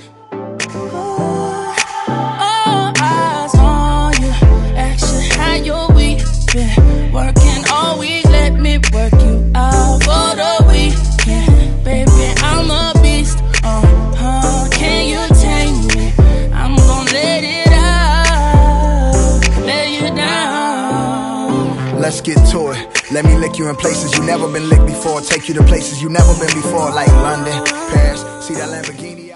All eyes on you. Action, how your week been? Working all week, let me work you out for the weekend. Baby, I'm a beast. Can you tame me? I'm gonna let it out, lay you down. Let's get to it. Let me lick you in places you never been licked before. Take you to places you never been before, like London, Paris. See that Lamborghini?